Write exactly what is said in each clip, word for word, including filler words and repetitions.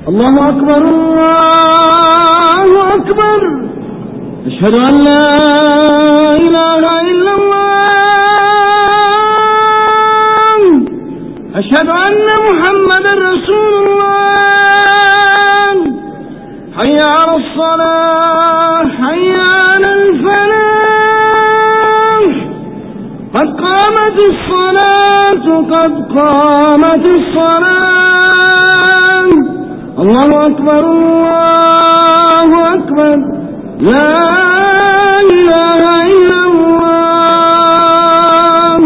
الله أكبر الله أكبر أشهد أن لا إله إلا الله أشهد أن محمدا رسول الله حي على الصلاة حي على الفلاح قد قامت الصلاة قد قامت الصلاة الله أكبر الله أكبر لا إله إلا الله.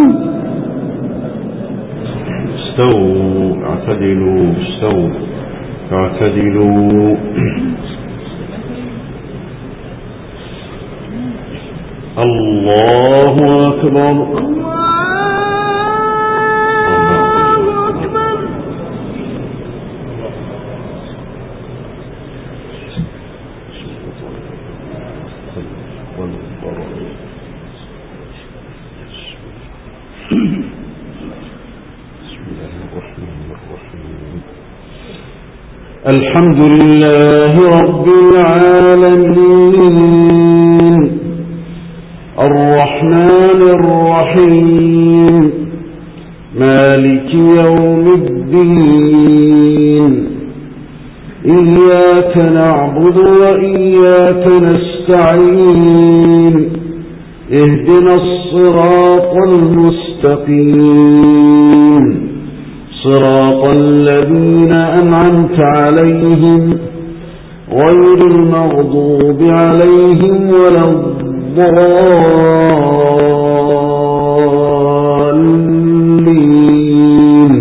استووا اعتدلوا استووا اعتدلوا. الله أكبر الحمد لله رب العالمين الرحمن الرحيم مالك يوم الدين إياك نعبد وإياك نستعين اهدنا الصراط المستقيم صراط الذين أنعمت عليهم غير المغضوب عليهم ولا الضالين.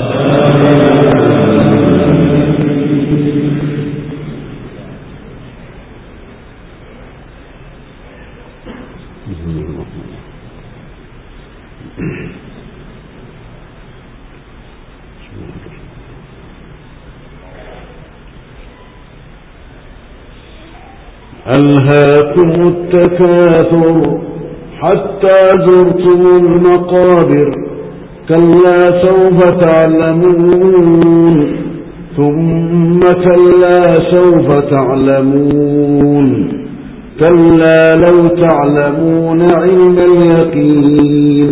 ألهاكم التكاثر حتى زرتم المقابر كلا سوف تعلمون ثم كلا سوف تعلمون كلا لو تعلمون علم اليقين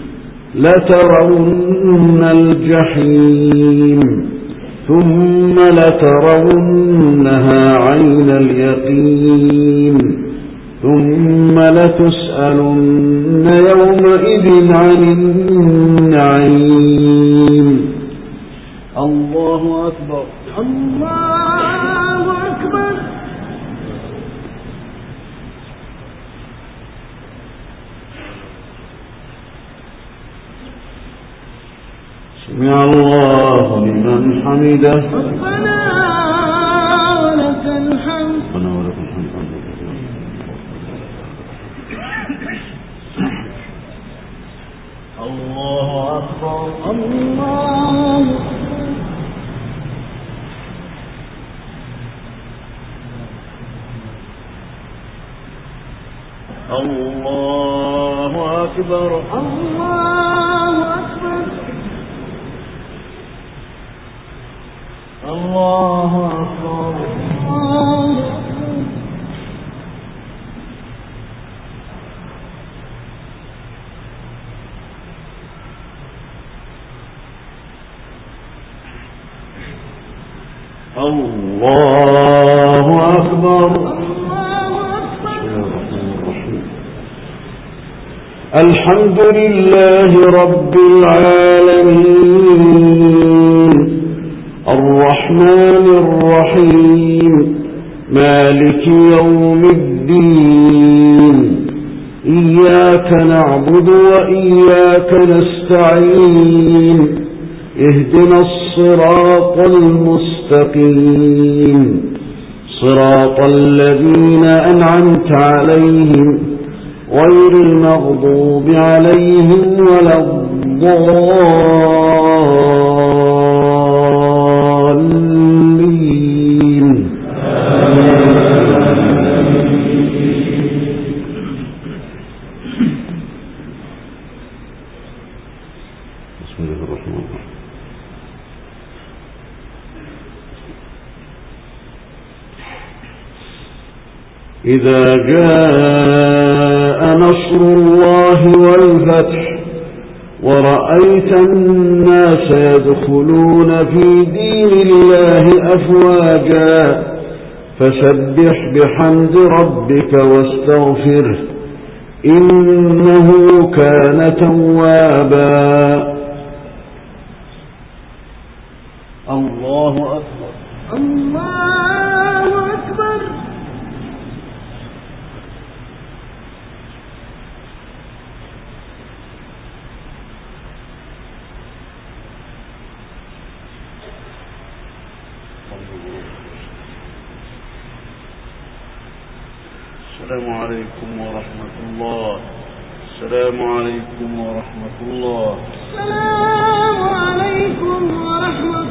لترون الجحيم ثم لترونها عين اليقين ثم لتسألن يومئذ عن النعيم. الله أكبر الله أكبر. سمع الله لمن حمده ربنا ولك الحمد. ربنا ولك الحمد. الله أكبر الله الله أكبر الله أكبر الله أكبر الله أكبر. الحمد لله رب العالمين الرحمن الرحيم مالك يوم الدين إياك نعبد وإياك نستعين اهدنا الصراط المستقيم صراط الذين أنعمت عليهم غير المغضوب عليهم ولا الضالين. بسم الله الرحمن الرحيم. إذا جاء نصر الله والفتح ورأيت الناس يدخلون في دين الله أفواجا فسبح بحمد ربك واستغفره إنه كان توابا. الله أكبر. الله أكبر. السلام عليكم ورحمة الله. السلام عليكم ورحمة الله. السلام عليكم ورحمة